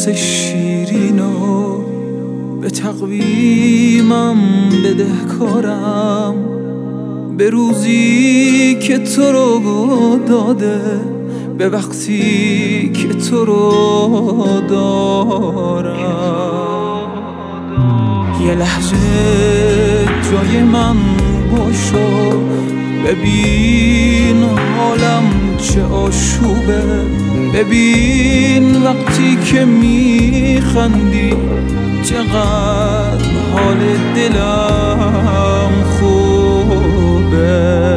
احساس شیرینو به تقویمم بدهکارم، به روزی که تو رو داده، به وقتی که تو رو دارم. یه لحظه جای من باشو، ببین حالم چه آشوبه، ببین وقتی که میخندی چقدر حال دلم خوبه.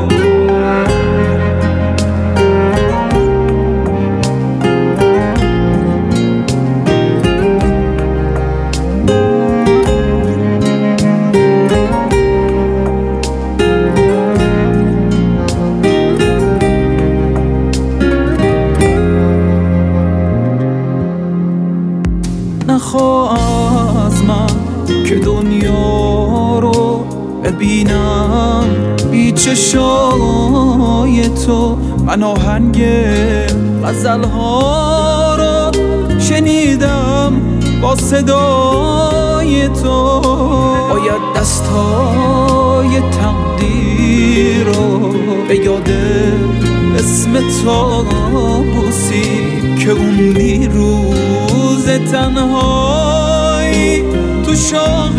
نخواه از من که دنیا رو ببینم بی چشای تو. من آهنگ غزل‌ها رو شنیدم با صدای تو. باید دستای تقدیر رو به یاد اسم طاووسی که اون روز تنهایی تو شوق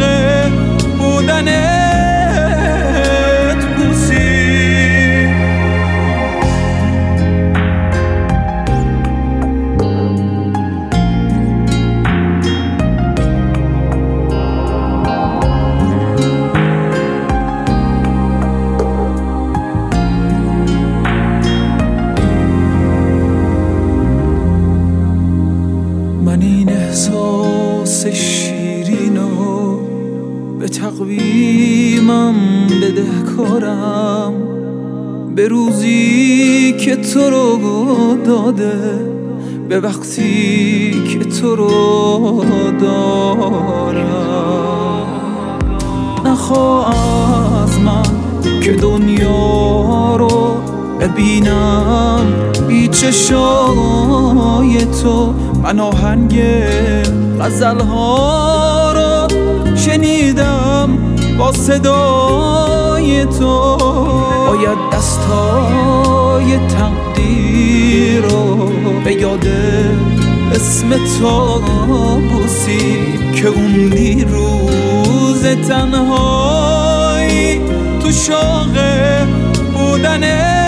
بودنت بوسی. من این احساس شیرینو به تقویمم بدهکارم، به روزی که تو رو داده، به وقتی که تو رو دارم. نخواه از من که دنیا رو ببینم بی چشای تو. من آهنگ غزل‌ها رو شنیدم با صدای تو. باید دستای تقدیر رو به یاد اسم طاووسی که اون روز تنهایی تو شوق بودنه